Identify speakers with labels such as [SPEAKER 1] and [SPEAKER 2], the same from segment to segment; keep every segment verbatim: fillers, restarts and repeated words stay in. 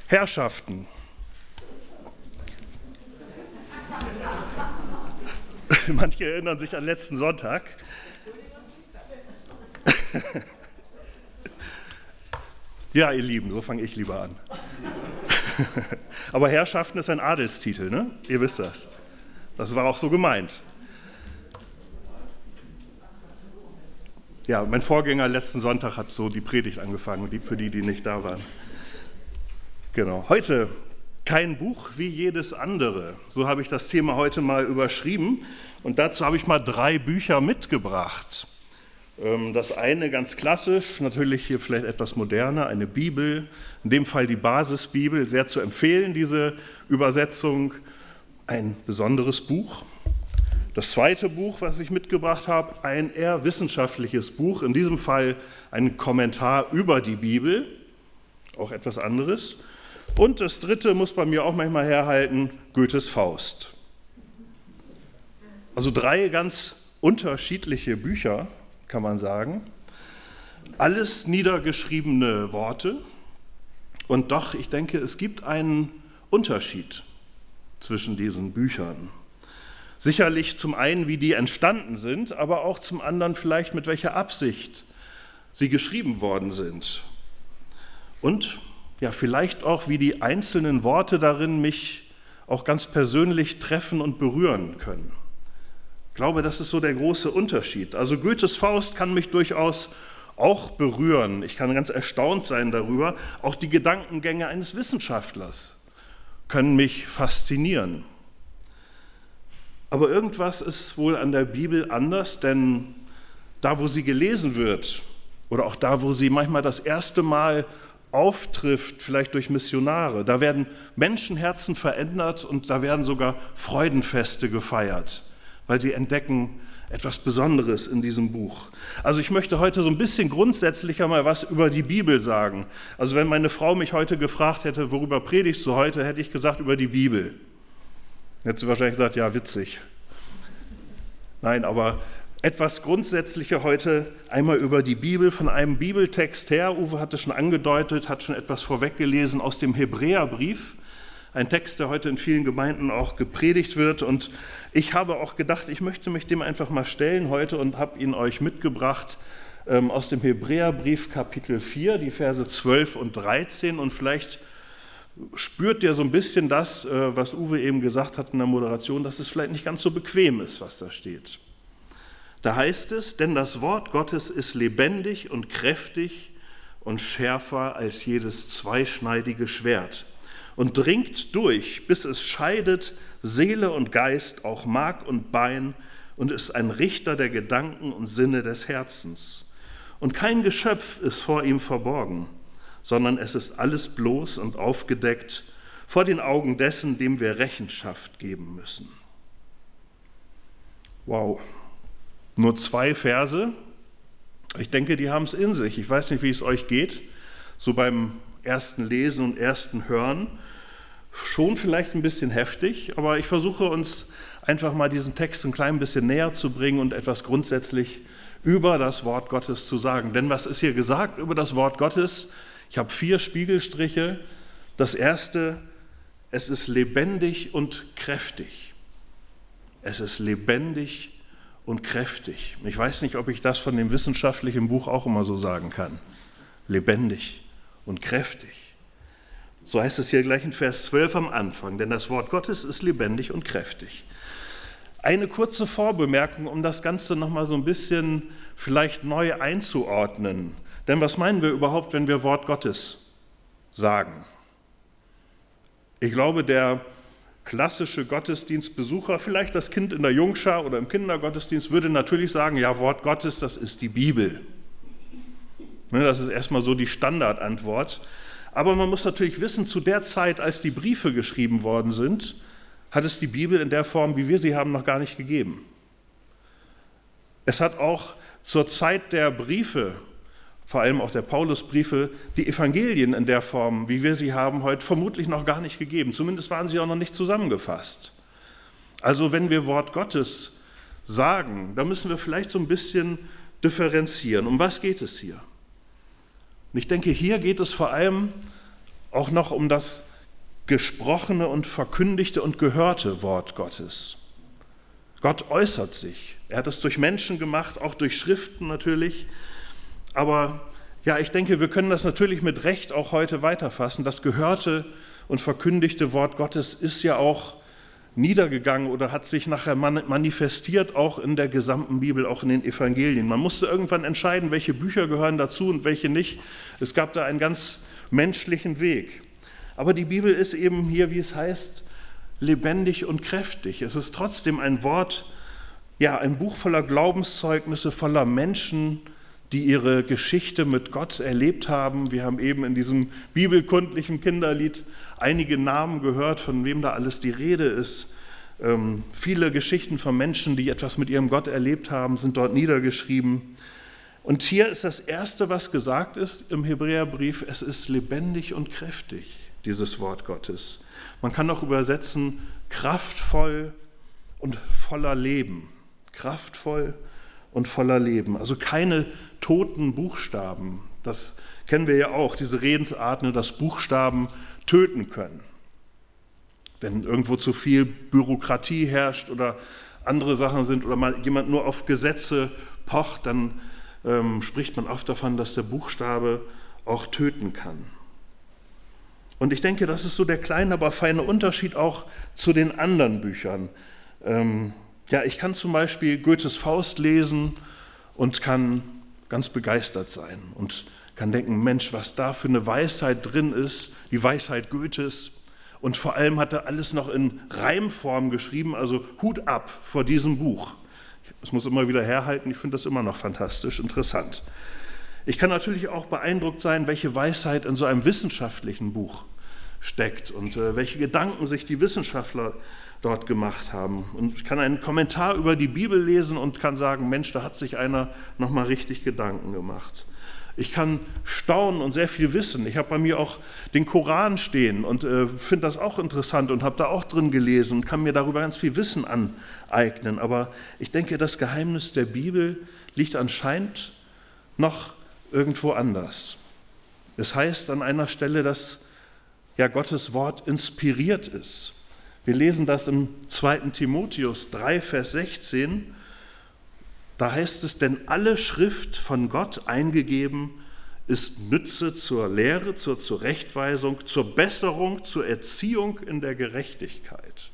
[SPEAKER 1] Herrschaften. Manche erinnern sich an letzten Sonntag. Ja, ihr Lieben, so fange ich lieber an. Aber Herrschaften ist ein Adelstitel, ne? Ihr wisst das. Das war auch so gemeint. Ja, mein Vorgänger letzten Sonntag hat so die Predigt angefangen, für die, die nicht da waren. Genau. Heute kein Buch wie jedes andere. So habe ich das Thema heute mal überschrieben. Und dazu habe ich mal drei Bücher mitgebracht. Das eine ganz klassisch, natürlich hier vielleicht etwas moderner, eine Bibel, in dem Fall die Basisbibel, sehr zu empfehlen, diese Übersetzung. Ein besonderes Buch. Das zweite Buch, was ich mitgebracht habe, ein eher wissenschaftliches Buch, in diesem Fall ein Kommentar über die Bibel, auch etwas anderes. Und das dritte muss bei mir auch manchmal herhalten, Goethes Faust. Also drei ganz unterschiedliche Bücher, kann man sagen. Alles niedergeschriebene Worte. Und doch, ich denke, es gibt einen Unterschied zwischen diesen Büchern. Sicherlich zum einen, wie die entstanden sind, aber auch zum anderen vielleicht mit welcher Absicht sie geschrieben worden sind. Und ja, vielleicht auch, wie die einzelnen Worte darin mich auch ganz persönlich treffen und berühren können. Ich glaube, das ist so der große Unterschied. Also Goethes Faust kann mich durchaus auch berühren. Ich kann ganz erstaunt sein darüber. Auch die Gedankengänge eines Wissenschaftlers können mich faszinieren. Aber irgendwas ist wohl an der Bibel anders, denn da, wo sie gelesen wird oder auch da, wo sie manchmal das erste Mal auftrifft, vielleicht durch Missionare, da werden Menschenherzen verändert und da werden sogar Freudenfeste gefeiert, weil sie entdecken etwas Besonderes in diesem Buch. Also ich möchte heute so ein bisschen grundsätzlicher mal was über die Bibel sagen. Also wenn meine Frau mich heute gefragt hätte, worüber predigst du heute, hätte ich gesagt, über die Bibel. Hätte sie wahrscheinlich gesagt, ja, witzig. Nein, aber etwas grundsätzlicher heute einmal über die Bibel, von einem Bibeltext her. Uwe hat es schon angedeutet, hat schon etwas vorweggelesen aus dem Hebräerbrief. Ein Text, der heute in vielen Gemeinden auch gepredigt wird. Und ich habe auch gedacht, ich möchte mich dem einfach mal stellen heute und habe ihn euch mitgebracht ähm, aus dem Hebräerbrief Kapitel vier, die Verse zwölf und dreizehn. Und vielleicht spürt ihr so ein bisschen das, äh, was Uwe eben gesagt hat in der Moderation, dass es vielleicht nicht ganz so bequem ist, was da steht. Da heißt es, denn das Wort Gottes ist lebendig und kräftig und schärfer als jedes zweischneidige Schwert und dringt durch, bis es scheidet Seele und Geist, auch Mark und Bein, und ist ein Richter der Gedanken und Sinne des Herzens. Und kein Geschöpf ist vor ihm verborgen, sondern es ist alles bloß und aufgedeckt vor den Augen dessen, dem wir Rechenschaft geben müssen. Wow, nur zwei Verse. Ich denke, die haben es in sich. Ich weiß nicht, wie es euch geht, so beim ersten Lesen und ersten Hören. Schon vielleicht ein bisschen heftig, aber ich versuche uns einfach mal diesen Text ein klein bisschen näher zu bringen und etwas grundsätzlich über das Wort Gottes zu sagen. Denn was ist hier gesagt über das Wort Gottes? Ich habe vier Spiegelstriche. Das erste, es ist lebendig und kräftig. Es ist lebendig und kräftig. Ich weiß nicht, ob ich das von dem wissenschaftlichen Buch auch immer so sagen kann. Lebendig und kräftig. So heißt es hier gleich in Vers zwölf am Anfang, denn das Wort Gottes ist lebendig und kräftig. Eine kurze Vorbemerkung, um das Ganze nochmal so ein bisschen vielleicht neu einzuordnen. Denn was meinen wir überhaupt, wenn wir Wort Gottes sagen? Ich glaube, der klassische Gottesdienstbesucher, vielleicht das Kind in der Jungschar oder im Kindergottesdienst, würde natürlich sagen, ja, Wort Gottes, das ist die Bibel. Das ist erstmal so die Standardantwort. Aber man muss natürlich wissen, zu der Zeit, als die Briefe geschrieben worden sind, hat es die Bibel in der Form, wie wir sie haben, noch gar nicht gegeben. Es hat auch zur Zeit der Briefe, vor allem auch der Paulusbriefe, die Evangelien in der Form, wie wir sie haben, heute vermutlich noch gar nicht gegeben. Zumindest waren sie auch noch nicht zusammengefasst. Also wenn wir Wort Gottes sagen, da müssen wir vielleicht so ein bisschen differenzieren. Um was geht es hier? Und ich denke, hier geht es vor allem auch noch um das gesprochene und verkündigte und gehörte Wort Gottes. Gott äußert sich. Er hat es durch Menschen gemacht, auch durch Schriften natürlich. Aber ja, ich denke, wir können das natürlich mit Recht auch heute weiterfassen. Das gehörte und verkündigte Wort Gottes ist ja auch niedergegangen oder hat sich nachher manifestiert, auch in der gesamten Bibel, auch in den Evangelien. Man musste irgendwann entscheiden, welche Bücher gehören dazu und welche nicht. Es gab da einen ganz menschlichen Weg. Aber die Bibel ist eben hier, wie es heißt, lebendig und kräftig. Es ist trotzdem ein Wort, ja, ein Buch voller Glaubenszeugnisse, voller Menschen, die ihre Geschichte mit Gott erlebt haben. Wir haben eben in diesem bibelkundlichen Kinderlied einige Namen gehört, von wem da alles die Rede ist. Ähm, viele Geschichten von Menschen, die etwas mit ihrem Gott erlebt haben, sind dort niedergeschrieben. Und hier ist das Erste, was gesagt ist im Hebräerbrief, es ist lebendig und kräftig, dieses Wort Gottes. Man kann auch übersetzen, kraftvoll und voller Leben. Kraftvoll und voller Leben. Also keine toten Buchstaben. Das kennen wir ja auch, diese Redensarten, dass Buchstaben töten können. Wenn irgendwo zu viel Bürokratie herrscht oder andere Sachen sind oder mal jemand nur auf Gesetze pocht, dann ähm, spricht man oft davon, dass der Buchstabe auch töten kann. Und ich denke, das ist so der kleine, aber feine Unterschied auch zu den anderen Büchern. Ähm, ja, ich kann zum Beispiel Goethes Faust lesen und kann ganz begeistert sein und kann denken, Mensch, was da für eine Weisheit drin ist, die Weisheit Goethes. Und vor allem hat er alles noch in Reimform geschrieben, also Hut ab vor diesem Buch. Das muss immer wieder herhalten, ich finde das immer noch fantastisch, interessant. Ich kann natürlich auch beeindruckt sein, welche Weisheit in so einem wissenschaftlichen Buch steckt und äh, welche Gedanken sich die Wissenschaftler dort gemacht haben. Und ich kann einen Kommentar über die Bibel lesen und kann sagen, Mensch, da hat sich einer nochmal richtig Gedanken gemacht. Ich kann staunen und sehr viel wissen. Ich habe bei mir auch den Koran stehen und äh, finde das auch interessant und habe da auch drin gelesen und kann mir darüber ganz viel Wissen aneignen. Aber ich denke, das Geheimnis der Bibel liegt anscheinend noch irgendwo anders. Es heißt an einer Stelle, dass ja Gottes Wort inspiriert ist. Wir lesen das im zweiten Timotheus drei, Vers sechzehn. Da heißt es, denn alle Schrift von Gott eingegeben ist Nütze zur Lehre, zur Zurechtweisung, zur Besserung, zur Erziehung in der Gerechtigkeit.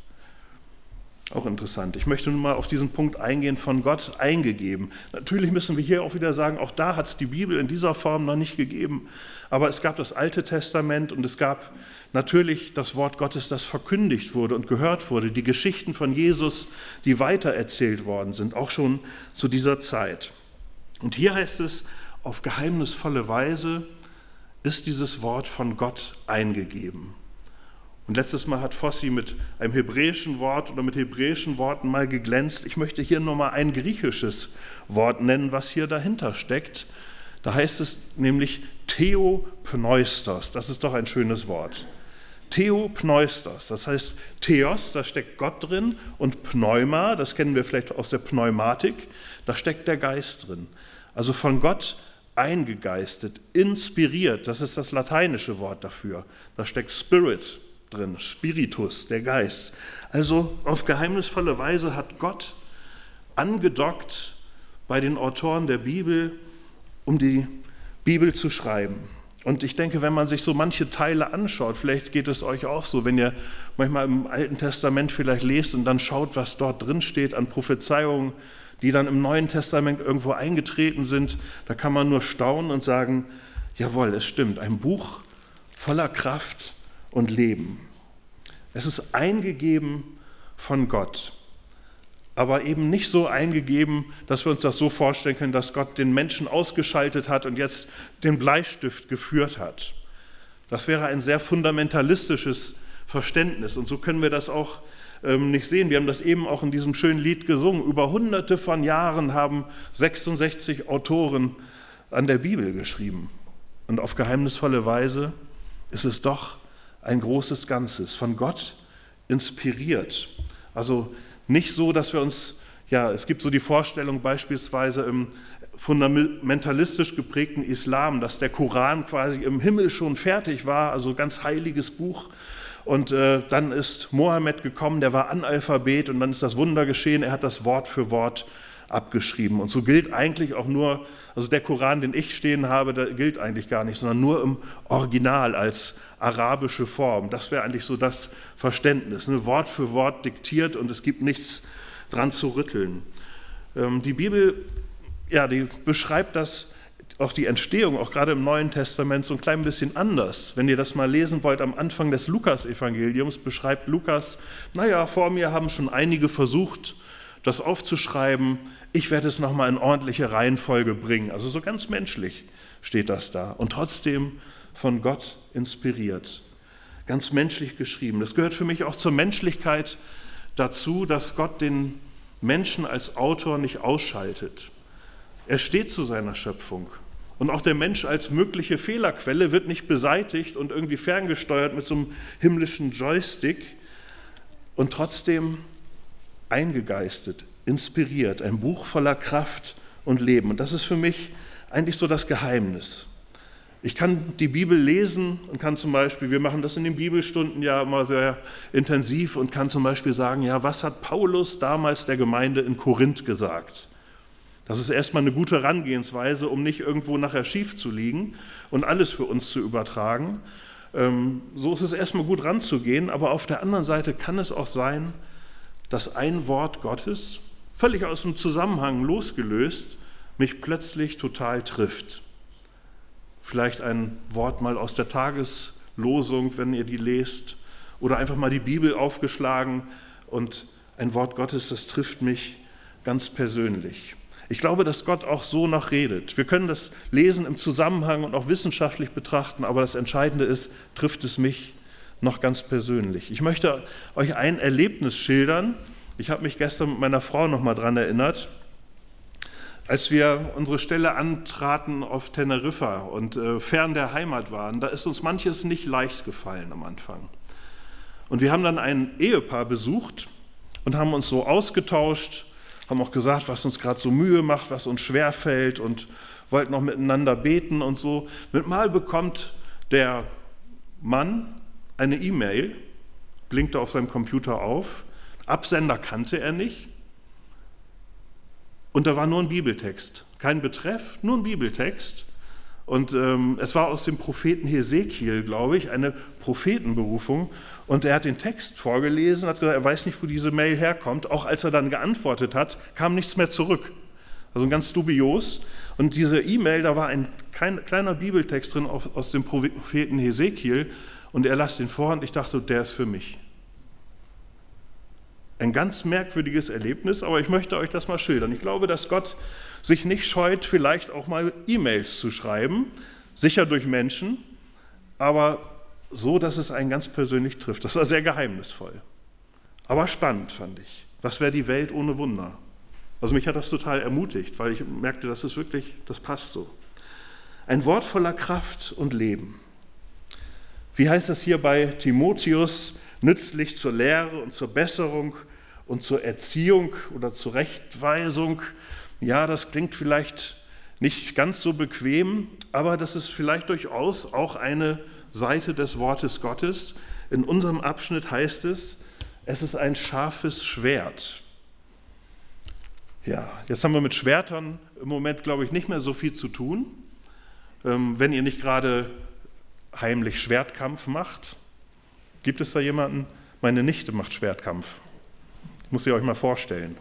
[SPEAKER 1] Auch interessant. Ich möchte nun mal auf diesen Punkt eingehen, von Gott eingegeben. Natürlich müssen wir hier auch wieder sagen, auch da hat es die Bibel in dieser Form noch nicht gegeben. Aber es gab das Alte Testament und es gab natürlich das Wort Gottes, das verkündigt wurde und gehört wurde. Die Geschichten von Jesus, die weitererzählt worden sind, auch schon zu dieser Zeit. Und hier heißt es, auf geheimnisvolle Weise ist dieses Wort von Gott eingegeben. Und letztes Mal hat Fossi mit einem hebräischen Wort oder mit hebräischen Worten mal geglänzt. Ich möchte hier nur mal ein griechisches Wort nennen, was hier dahinter steckt. Da heißt es nämlich Theopneustos. Das ist doch ein schönes Wort. Theopneustos, das heißt Theos, da steckt Gott drin und Pneuma, das kennen wir vielleicht aus der Pneumatik, da steckt der Geist drin. Also von Gott eingegeistet, inspiriert, das ist das lateinische Wort dafür. Da steckt Spirit drin, Spiritus, der Geist. Also auf geheimnisvolle Weise hat Gott angedockt bei den Autoren der Bibel, um die Bibel zu schreiben. Und ich denke, wenn man sich so manche Teile anschaut, vielleicht geht es euch auch so, wenn ihr manchmal im Alten Testament vielleicht lest und dann schaut, was dort drin steht an Prophezeiungen, die dann im Neuen Testament irgendwo eingetreten sind, da kann man nur staunen und sagen, jawohl, es stimmt, ein Buch voller Kraft und Leben. Es ist eingegeben von Gott, aber eben nicht so eingegeben, dass wir uns das so vorstellen können, dass Gott den Menschen ausgeschaltet hat und jetzt den Bleistift geführt hat. Das wäre ein sehr fundamentalistisches Verständnis und so können wir das auch ähm, nicht sehen. Wir haben das eben auch in diesem schönen Lied gesungen. Über hunderte von Jahren haben sechsundsechzig Autoren an der Bibel geschrieben und auf geheimnisvolle Weise ist es doch ein großes Ganzes, von Gott inspiriert. Also nicht so, dass wir uns, ja, es gibt so die Vorstellung beispielsweise, fundamentalistisch geprägten Islam, dass der Koran quasi im Himmel schon fertig war, also ganz heiliges Buch. Und äh, dann ist Mohammed gekommen, der war Analphabet und dann ist das Wunder geschehen, er hat das Wort für Wort abgeschrieben. Und so gilt eigentlich auch nur, also der Koran, den ich stehen habe, der gilt eigentlich gar nicht, sondern nur im Original als arabische Form. Das wäre eigentlich so das Verständnis, ne? Wort für Wort diktiert und es gibt nichts dran zu rütteln. Ähm, die Bibel, ja, die beschreibt das, auch die Entstehung, auch gerade im Neuen Testament, so ein klein bisschen anders. Wenn ihr das mal lesen wollt, am Anfang des Lukas-Evangeliums beschreibt Lukas, naja, vor mir haben schon einige versucht, das aufzuschreiben, ich werde es nochmal in ordentliche Reihenfolge bringen. Also so ganz menschlich steht das da und trotzdem von Gott inspiriert, ganz menschlich geschrieben. Das gehört für mich auch zur Menschlichkeit dazu, dass Gott den Menschen als Autor nicht ausschaltet. Er steht zu seiner Schöpfung und auch der Mensch als mögliche Fehlerquelle wird nicht beseitigt und irgendwie ferngesteuert mit so einem himmlischen Joystick und trotzdem eingegeistet, inspiriert, ein Buch voller Kraft und Leben. Und das ist für mich eigentlich so das Geheimnis. Ich kann die Bibel lesen und kann zum Beispiel, wir machen das in den Bibelstunden ja immer sehr intensiv und kann zum Beispiel sagen, ja, was hat Paulus damals der Gemeinde in Korinth gesagt? Das ist erstmal eine gute Herangehensweise, um nicht irgendwo nachher schief zu liegen und alles für uns zu übertragen. Ähm, so ist es erstmal gut ranzugehen, aber auf der anderen Seite kann es auch sein, dass ein Wort Gottes, völlig aus dem Zusammenhang losgelöst, mich plötzlich total trifft. Vielleicht ein Wort mal aus der Tageslosung, wenn ihr die lest, oder einfach mal die Bibel aufgeschlagen und ein Wort Gottes, das trifft mich ganz persönlich. Ich glaube, dass Gott auch so noch redet. Wir können das lesen im Zusammenhang und auch wissenschaftlich betrachten, aber das Entscheidende ist, trifft es mich noch ganz persönlich. Ich möchte euch ein Erlebnis schildern. Ich habe mich gestern mit meiner Frau noch mal dran erinnert, als wir unsere Stelle antraten auf Teneriffa und äh, fern der Heimat waren. Da ist uns manches nicht leicht gefallen am Anfang. Und wir haben dann ein Ehepaar besucht und haben uns so ausgetauscht, haben auch gesagt, was uns gerade so Mühe macht, was uns schwerfällt und wollten auch miteinander beten und so. Mit Mal bekommt der Mann eine E-Mail, blinkte auf seinem Computer auf, Absender kannte er nicht und da war nur ein Bibeltext, kein Betreff, nur ein Bibeltext und ähm, es war aus dem Propheten Hesekiel, glaube ich, eine Prophetenberufung und er hat den Text vorgelesen, hat gesagt, er weiß nicht, wo diese Mail herkommt, auch als er dann geantwortet hat, kam nichts mehr zurück, also ganz dubios und diese E-Mail, da war ein kleiner Bibeltext drin aus dem Propheten Hesekiel. Und er las den vor und ich dachte, der ist für mich. Ein ganz merkwürdiges Erlebnis, aber ich möchte euch das mal schildern. Ich glaube, dass Gott sich nicht scheut, vielleicht auch mal E-Mails zu schreiben, sicher durch Menschen, aber so, dass es einen ganz persönlich trifft. Das war sehr geheimnisvoll. Aber spannend fand ich. Was wäre die Welt ohne Wunder? Also mich hat das total ermutigt, weil ich merkte, das ist wirklich, das passt so. Ein Wort voller Kraft und Leben. Wie heißt das hier bei Timotheus? Nützlich zur Lehre und zur Besserung und zur Erziehung oder zur Rechtweisung. Ja, das klingt vielleicht nicht ganz so bequem, aber das ist vielleicht durchaus auch eine Seite des Wortes Gottes. In unserem Abschnitt heißt es, es ist ein scharfes Schwert. Ja, jetzt haben wir mit Schwertern im Moment, glaube ich, nicht mehr so viel zu tun. Ähm, wenn ihr nicht gerade heimlich Schwertkampf macht. Gibt es da jemanden? Meine Nichte macht Schwertkampf. Ich muss sie euch mal vorstellen.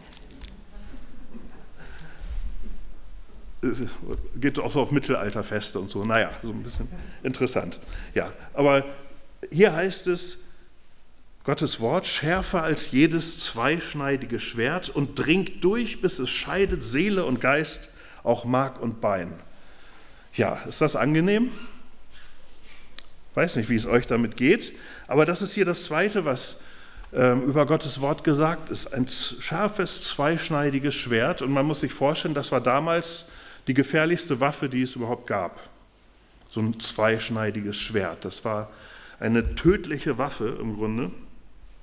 [SPEAKER 1] Es geht auch so auf Mittelalterfeste und so. Naja, so ein bisschen interessant. Ja, aber hier heißt es, Gottes Wort schärfer als jedes zweischneidige Schwert und dringt durch, bis es scheidet Seele und Geist, auch Mark und Bein. Ja, ist das angenehm? Weiß nicht, wie es euch damit geht, aber das ist hier das Zweite, was ähm, über Gottes Wort gesagt ist. Ein scharfes, zweischneidiges Schwert und man muss sich vorstellen, das war damals die gefährlichste Waffe, die es überhaupt gab. So ein zweischneidiges Schwert, das war eine tödliche Waffe im Grunde.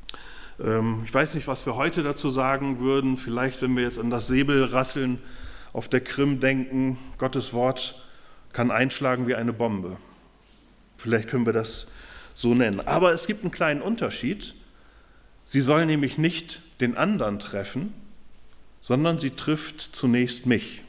[SPEAKER 1] Ähm, ich weiß nicht, was wir heute dazu sagen würden, vielleicht wenn wir jetzt an das Säbelrasseln auf der Krim denken, Gottes Wort kann einschlagen wie eine Bombe. Vielleicht können wir das so nennen. Aber es gibt einen kleinen Unterschied. Sie soll nämlich nicht den anderen treffen, sondern sie trifft zunächst mich.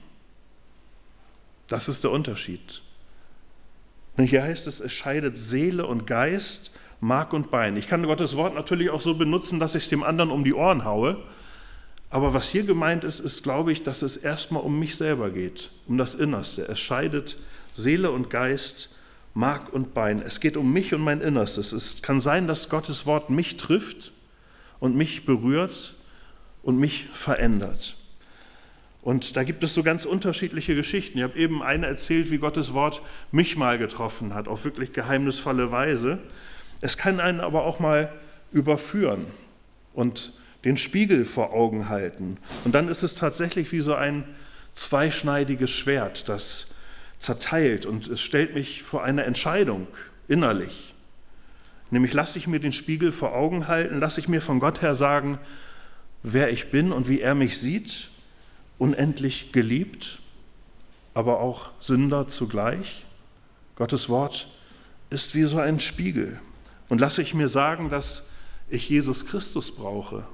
[SPEAKER 1] Das ist der Unterschied. Und hier heißt es, es scheidet Seele und Geist, Mark und Bein. Ich kann Gottes Wort natürlich auch so benutzen, dass ich es dem anderen um die Ohren haue. Aber was hier gemeint ist, ist, glaube ich, dass es erstmal um mich selber geht, um das Innerste. Es scheidet Seele und Geist, Mark und Bein. Es geht um mich und mein Innerstes. Es kann sein, dass Gottes Wort mich trifft und mich berührt und mich verändert. Und da gibt es so ganz unterschiedliche Geschichten. Ich habe eben eine erzählt, wie Gottes Wort mich mal getroffen hat, auf wirklich geheimnisvolle Weise. Es kann einen aber auch mal überführen und den Spiegel vor Augen halten. Und dann ist es tatsächlich wie so ein zweischneidiges Schwert, das zerteilt und es stellt mich vor eine Entscheidung innerlich. Nämlich lasse ich mir den Spiegel vor Augen halten, lasse ich mir von Gott her sagen, wer ich bin und wie er mich sieht, unendlich geliebt, aber auch Sünder zugleich. Gottes Wort ist wie so ein Spiegel. Und lasse ich mir sagen, dass ich Jesus Christus brauche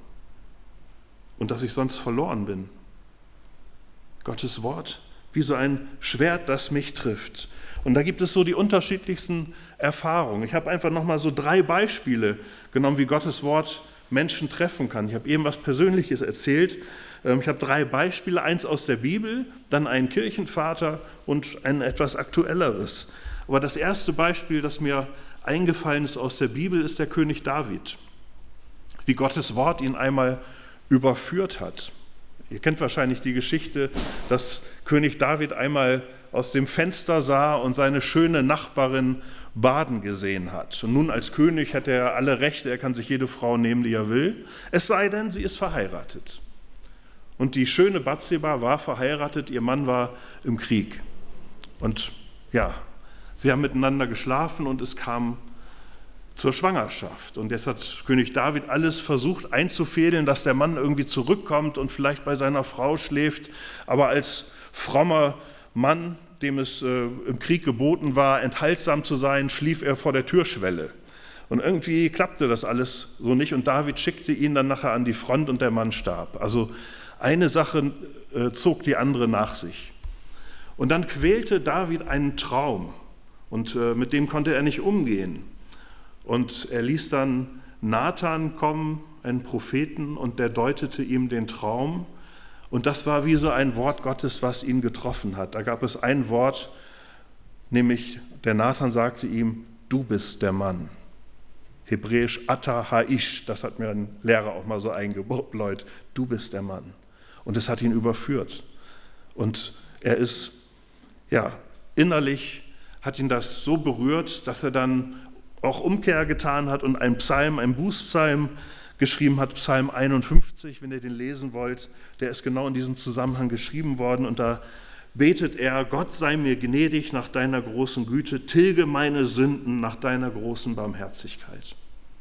[SPEAKER 1] und dass ich sonst verloren bin. Gottes Wort wie so ein Schwert, das mich trifft. Und da gibt es so die unterschiedlichsten Erfahrungen. Ich habe einfach nochmal so drei Beispiele genommen, wie Gottes Wort Menschen treffen kann. Ich habe eben was Persönliches erzählt. Ich habe drei Beispiele, eins aus der Bibel, dann einen Kirchenvater und ein etwas aktuelleres. Aber das erste Beispiel, das mir eingefallen ist aus der Bibel, ist der König David. Wie Gottes Wort ihn einmal überführt hat. Ihr kennt wahrscheinlich die Geschichte, dass König David einmal aus dem Fenster sah und seine schöne Nachbarin baden gesehen hat. Und nun als König hat er alle Rechte, er kann sich jede Frau nehmen, die er will, es sei denn, sie ist verheiratet. Und die schöne Bathseba war verheiratet, ihr Mann war im Krieg. Und ja, sie haben miteinander geschlafen und es kam zur Schwangerschaft. Und jetzt hat König David alles versucht einzufädeln, dass der Mann irgendwie zurückkommt und vielleicht bei seiner Frau schläft. Aber als frommer Mann, dem es äh, im Krieg geboten war, enthaltsam zu sein, schlief er vor der Türschwelle. Und irgendwie klappte das alles so nicht und David schickte ihn dann nachher an die Front und der Mann starb. Also eine Sache äh, zog die andere nach sich. Und dann quälte David einen Traum und äh, mit dem konnte er nicht umgehen. Und er ließ dann Nathan kommen, einen Propheten, und der deutete ihm den Traum. Und das war wie so ein Wort Gottes, was ihn getroffen hat. Da gab es ein Wort, nämlich der Nathan sagte ihm, du bist der Mann. Hebräisch Ata Haish, das hat mir ein Lehrer auch mal so eingebläut. Du bist der Mann. Und es hat ihn überführt. Und er ist, ja, innerlich hat ihn das so berührt, dass er dann auch Umkehr getan hat und einen Psalm, einen Bußpsalm geschrieben hat, Psalm einundfünfzig, wenn ihr den lesen wollt, der ist genau in diesem Zusammenhang geschrieben worden und da betet er, Gott sei mir gnädig nach deiner großen Güte, tilge meine Sünden nach deiner großen Barmherzigkeit.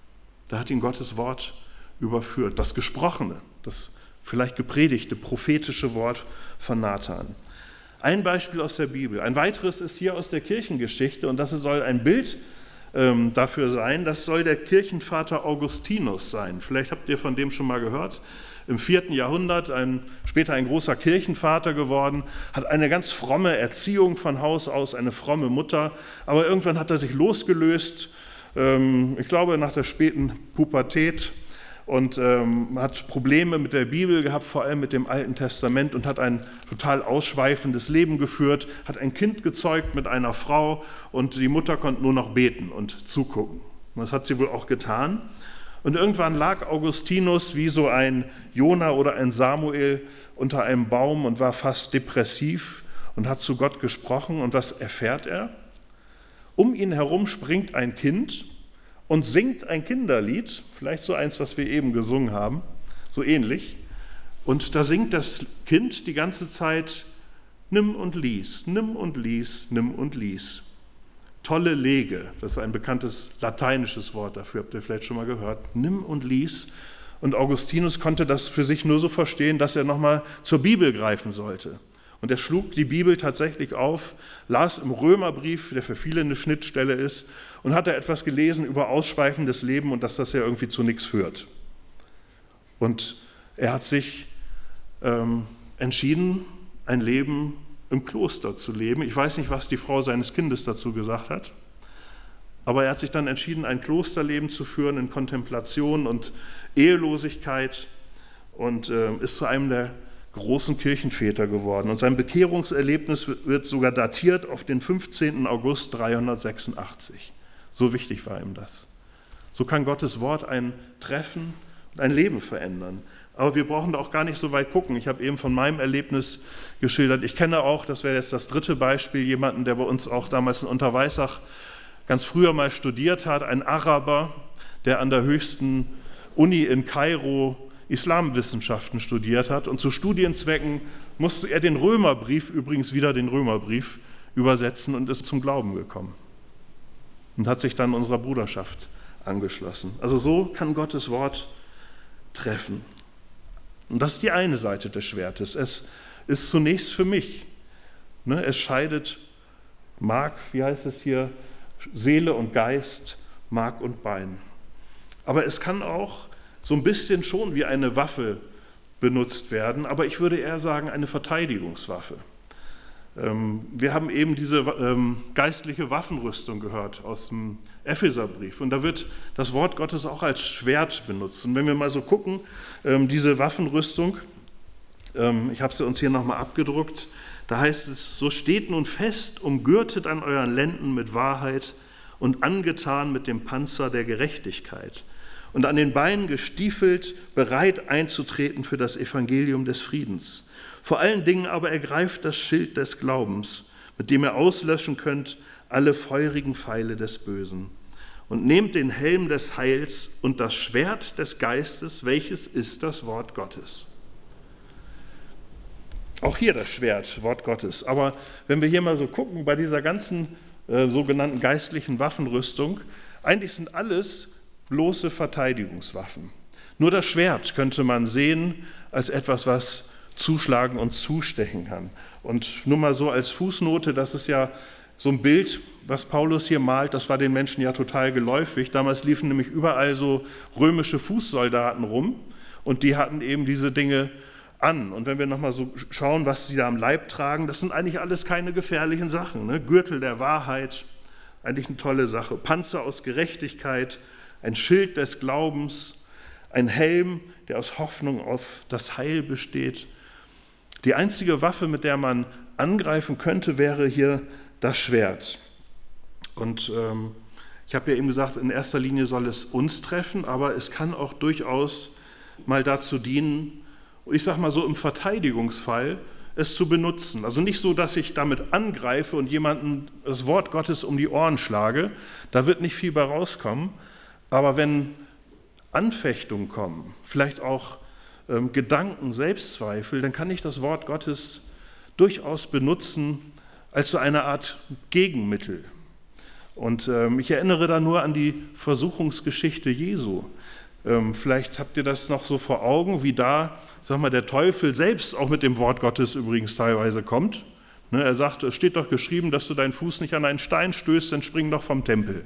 [SPEAKER 1] Da hat ihn Gottes Wort überführt, das Gesprochene, das vielleicht gepredigte, prophetische Wort von Nathan. Ein Beispiel aus der Bibel, ein weiteres ist hier aus der Kirchengeschichte und das soll ein Bild ähm, dafür sein, das soll der Kirchenvater Augustinus sein. Vielleicht habt ihr von dem schon mal gehört. Im vierten Jahrhundert, ein, später ein großer Kirchenvater geworden, hat eine ganz fromme Erziehung von Haus aus, eine fromme Mutter, aber irgendwann hat er sich losgelöst, ähm, ich glaube nach der späten Pubertät, und ähm, hat Probleme mit der Bibel gehabt, vor allem mit dem Alten Testament und hat ein total ausschweifendes Leben geführt, hat ein Kind gezeugt mit einer Frau und die Mutter konnte nur noch beten und zugucken. Und das hat sie wohl auch getan. Und irgendwann lag Augustinus wie so ein Jona oder ein Samuel unter einem Baum und war fast depressiv und hat zu Gott gesprochen. Und was erfährt er? Um ihn herum springt ein Kind und singt ein Kinderlied, vielleicht so eins, was wir eben gesungen haben, so ähnlich. Und da singt das Kind die ganze Zeit, nimm und lies, nimm und lies, nimm und lies. Tolle Lege, das ist ein bekanntes lateinisches Wort dafür, habt ihr vielleicht schon mal gehört. Nimm und lies. Und Augustinus konnte das für sich nur so verstehen, dass er nochmal zur Bibel greifen sollte. Und er schlug die Bibel tatsächlich auf, las im Römerbrief, der für viele eine Schnittstelle ist, und hat da etwas gelesen über ausschweifendes Leben und dass das ja irgendwie zu nichts führt. Und er hat sich ähm, entschieden, ein Leben im Kloster zu leben. Ich weiß nicht, was die Frau seines Kindes dazu gesagt hat, aber er hat sich dann entschieden, ein Klosterleben zu führen in Kontemplation und Ehelosigkeit und äh, ist zu einem der großen Kirchenväter geworden. Und sein Bekehrungserlebnis wird sogar datiert auf den fünfzehnten August dreihundertsechsundachtzig. So wichtig war ihm das. So kann Gottes Wort ein Treffen und ein Leben verändern. Aber wir brauchen da auch gar nicht so weit gucken. Ich habe eben von meinem Erlebnis geschildert. Ich kenne auch, das wäre jetzt das dritte Beispiel, jemanden, der bei uns auch damals in Unterweissach ganz früher mal studiert hat, ein Araber, der an der höchsten Uni in Kairo Islamwissenschaften studiert hat. Und zu Studienzwecken musste er den Römerbrief, übrigens wieder den Römerbrief, übersetzen und ist zum Glauben gekommen. Und hat sich dann unserer Bruderschaft angeschlossen. Also so kann Gottes Wort treffen. Und das ist die eine Seite des Schwertes. Es ist zunächst für mich. Ne, es scheidet Mark, wie heißt es hier, Seele und Geist, Mark und Bein. Aber es kann auch so ein bisschen schon wie eine Waffe benutzt werden, aber ich würde eher sagen eine Verteidigungswaffe. Wir haben eben diese geistliche Waffenrüstung gehört aus dem Epheserbrief und da wird das Wort Gottes auch als Schwert benutzt. Und wenn wir mal so gucken, diese Waffenrüstung, ich habe sie uns hier nochmal abgedruckt, da heißt es, so steht nun fest, umgürtet an euren Lenden mit Wahrheit und angetan mit dem Panzer der Gerechtigkeit und an den Beinen gestiefelt, bereit einzutreten für das Evangelium des Friedens. Vor allen Dingen aber ergreift das Schild des Glaubens, mit dem ihr auslöschen könnt alle feurigen Pfeile des Bösen. Und nehmt den Helm des Heils und das Schwert des Geistes, welches ist das Wort Gottes. Auch hier das Schwert, Wort Gottes. Aber wenn wir hier mal so gucken, bei dieser ganzen äh, sogenannten geistlichen Waffenrüstung, eigentlich sind alles bloße Verteidigungswaffen. Nur das Schwert könnte man sehen als etwas, was zuschlagen und zustechen kann. Und nur mal so als Fußnote, das ist ja so ein Bild, was Paulus hier malt, das war den Menschen ja total geläufig. Damals liefen nämlich überall so römische Fußsoldaten rum und die hatten eben diese Dinge an. Und wenn wir nochmal so schauen, was sie da am Leib tragen, das sind eigentlich alles keine gefährlichen Sachen. Ne? Gürtel der Wahrheit, eigentlich eine tolle Sache. Panzer aus Gerechtigkeit, ein Schild des Glaubens, ein Helm, der aus Hoffnung auf das Heil besteht. Die einzige Waffe, mit der man angreifen könnte, wäre hier das Schwert. Und ähm, ich habe ja eben gesagt, in erster Linie soll es uns treffen, aber es kann auch durchaus mal dazu dienen, ich sage mal so im Verteidigungsfall, es zu benutzen. Also nicht so, dass ich damit angreife und jemandem das Wort Gottes um die Ohren schlage, da wird nicht viel bei rauskommen, aber wenn Anfechtungen kommen, vielleicht auch ähm, Gedanken, Selbstzweifel, dann kann ich das Wort Gottes durchaus benutzen als so eine Art Gegenmittel. Und ähm, ich erinnere da nur an die Versuchungsgeschichte Jesu. Ähm, vielleicht habt ihr das noch so vor Augen, wie da, sag mal, der Teufel selbst auch mit dem Wort Gottes übrigens teilweise kommt. Ne, er sagt, es steht doch geschrieben, dass du deinen Fuß nicht an einen Stein stößt, dann spring doch vom Tempel.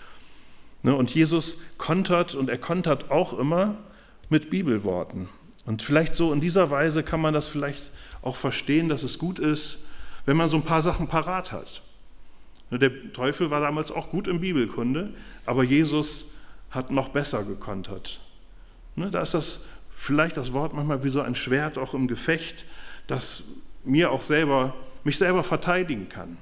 [SPEAKER 1] Ne, und Jesus kontert, und er kontert auch immer mit Bibelworten. Und vielleicht so in dieser Weise kann man das vielleicht auch verstehen, dass es gut ist, wenn man so ein paar Sachen parat hat. Der Teufel war damals auch gut in Bibelkunde, aber Jesus hat noch besser gekontert. Da ist das vielleicht das Wort manchmal wie so ein Schwert auch im Gefecht, das mir auch selber, mich selber verteidigen kann.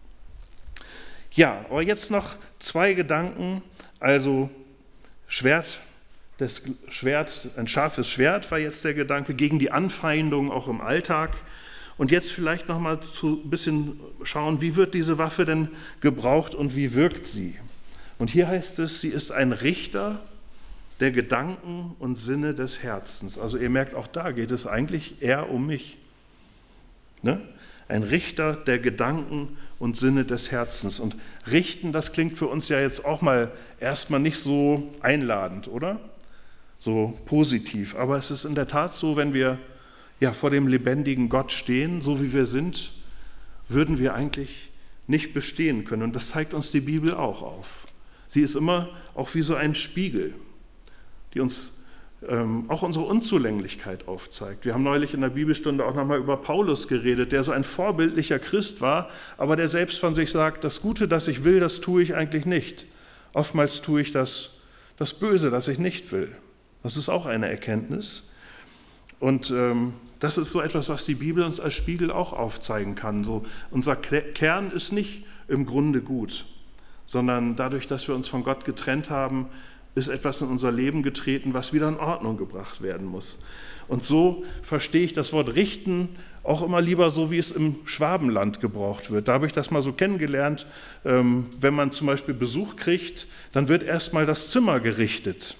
[SPEAKER 1] Ja, aber jetzt noch zwei Gedanken, also Schwert, das Schwert, ein scharfes Schwert war jetzt der Gedanke gegen die Anfeindung auch im Alltag. Und jetzt vielleicht noch mal zu ein bisschen schauen, wie wird diese Waffe denn gebraucht und wie wirkt sie? Und hier heißt es, sie ist ein Richter der Gedanken und Sinne des Herzens. Also ihr merkt, auch da geht es eigentlich eher um mich. Ne? Ein Richter der Gedanken und Sinne des Herzens. Und richten, das klingt für uns ja jetzt auch mal erstmal nicht so einladend, oder? So positiv. Aber es ist in der Tat so, wenn wir ja, vor dem lebendigen Gott stehen, so wie wir sind, würden wir eigentlich nicht bestehen können. Und das zeigt uns die Bibel auch auf. Sie ist immer auch wie so ein Spiegel, die uns ähm, auch unsere Unzulänglichkeit aufzeigt. Wir haben neulich in der Bibelstunde auch nochmal über Paulus geredet, der so ein vorbildlicher Christ war, aber der selbst von sich sagt, das Gute, das ich will, das tue ich eigentlich nicht. Oftmals tue ich das, das Böse, das ich nicht will. Das ist auch eine Erkenntnis. Und ähm, das ist so etwas, was die Bibel uns als Spiegel auch aufzeigen kann. So, unser Kern ist nicht im Grunde gut, sondern dadurch, dass wir uns von Gott getrennt haben, ist etwas in unser Leben getreten, was wieder in Ordnung gebracht werden muss. Und so verstehe ich das Wort richten auch immer lieber so, wie es im Schwabenland gebraucht wird. Da habe ich das mal so kennengelernt, ähm, wenn man zum Beispiel Besuch kriegt, dann wird erstmal das Zimmer gerichtet.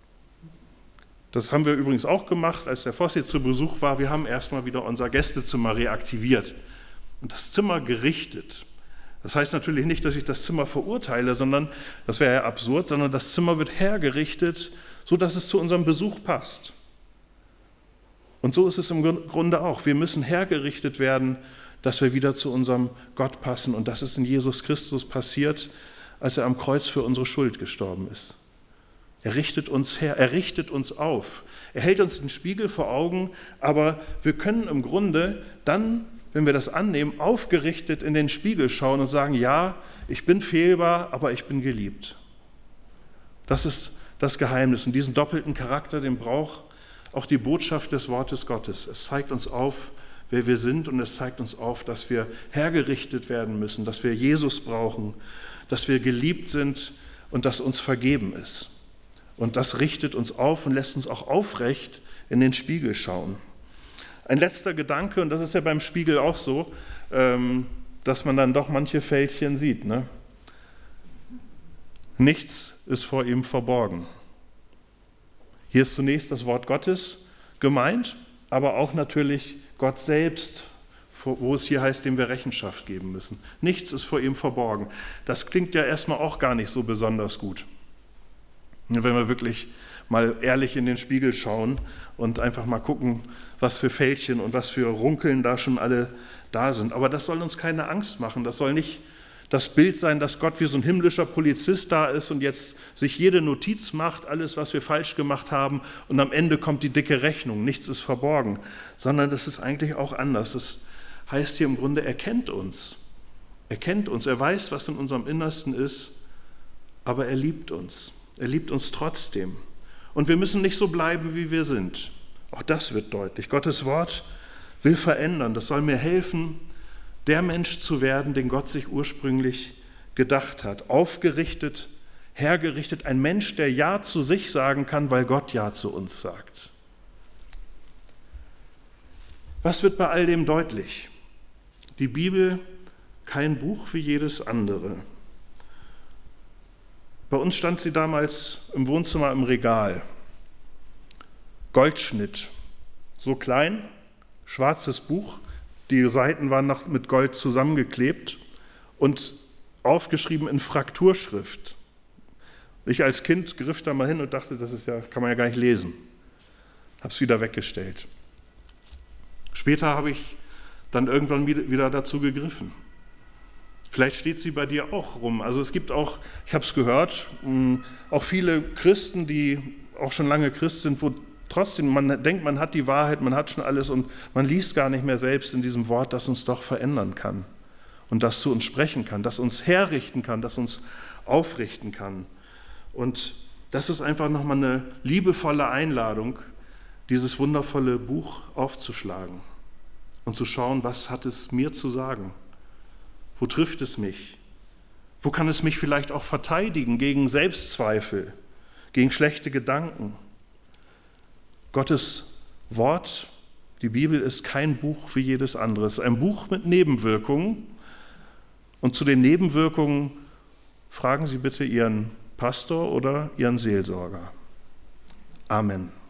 [SPEAKER 1] Das haben wir übrigens auch gemacht, als der Voss jetzt zu Besuch war. Wir haben erstmal wieder unser Gästezimmer reaktiviert und das Zimmer gerichtet. Das heißt natürlich nicht, dass ich das Zimmer verurteile, sondern, das wäre ja absurd, sondern das Zimmer wird hergerichtet, sodass es zu unserem Besuch passt. Und so ist es im Grunde auch. Wir müssen hergerichtet werden, dass wir wieder zu unserem Gott passen. Und das ist in Jesus Christus passiert, als er am Kreuz für unsere Schuld gestorben ist. Er richtet uns her, er richtet uns auf. Er hält uns den Spiegel vor Augen, aber wir können im Grunde dann, wenn wir das annehmen, aufgerichtet in den Spiegel schauen und sagen, ja, ich bin fehlbar, aber ich bin geliebt. Das ist das Geheimnis. Und diesen doppelten Charakter, den braucht auch die Botschaft des Wortes Gottes. Es zeigt uns auf, wer wir sind, und es zeigt uns auf, dass wir hergerichtet werden müssen, dass wir Jesus brauchen, dass wir geliebt sind und dass uns vergeben ist. Und das richtet uns auf und lässt uns auch aufrecht in den Spiegel schauen. Ein letzter Gedanke, und das ist ja beim Spiegel auch so, dass man dann doch manche Fältchen sieht. Ne? Nichts ist vor ihm verborgen. Hier ist zunächst das Wort Gottes gemeint, aber auch natürlich Gott selbst, wo es hier heißt, dem wir Rechenschaft geben müssen. Nichts ist vor ihm verborgen. Das klingt ja erstmal auch gar nicht so besonders gut. Wenn wir wirklich mal ehrlich in den Spiegel schauen und einfach mal gucken, was für Fältchen und was für Runkeln da schon alle da sind. Aber das soll uns keine Angst machen. Das soll nicht das Bild sein, dass Gott wie so ein himmlischer Polizist da ist und jetzt sich jede Notiz macht, alles, was wir falsch gemacht haben, und am Ende kommt die dicke Rechnung. Nichts ist verborgen, sondern das ist eigentlich auch anders. Das heißt hier im Grunde, er kennt uns. Er kennt uns, er weiß, was in unserem Innersten ist, aber er liebt uns. Er liebt uns trotzdem. Und wir müssen nicht so bleiben, wie wir sind. Auch das wird deutlich. Gottes Wort will verändern. Das soll mir helfen, der Mensch zu werden, den Gott sich ursprünglich gedacht hat. Aufgerichtet, hergerichtet. Ein Mensch, der Ja zu sich sagen kann, weil Gott Ja zu uns sagt. Was wird bei all dem deutlich? Die Bibel, kein Buch wie jedes andere. Bei uns stand sie damals im Wohnzimmer im Regal. Goldschnitt, so klein, schwarzes Buch, die Seiten waren noch mit Gold zusammengeklebt und aufgeschrieben in Frakturschrift. Ich als Kind griff da mal hin und dachte, das ist ja, kann man ja gar nicht lesen. Habe es wieder weggestellt. Später habe ich dann irgendwann wieder dazu gegriffen. Vielleicht steht sie bei dir auch rum. Also es gibt auch, ich habe es gehört, auch viele Christen, die auch schon lange Christ sind, wo trotzdem man denkt, man hat die Wahrheit, man hat schon alles und man liest gar nicht mehr selbst in diesem Wort, das uns doch verändern kann und das zu uns sprechen kann, das uns herrichten kann, das uns aufrichten kann. Und das ist einfach nochmal eine liebevolle Einladung, dieses wundervolle Buch aufzuschlagen und zu schauen, was hat es mir zu sagen? Wo trifft es mich? Wo kann es mich vielleicht auch verteidigen gegen Selbstzweifel, gegen schlechte Gedanken? Gottes Wort, die Bibel, ist kein Buch wie jedes andere. Es ist ein Buch mit Nebenwirkungen. Und zu den Nebenwirkungen fragen Sie bitte Ihren Pastor oder Ihren Seelsorger. Amen.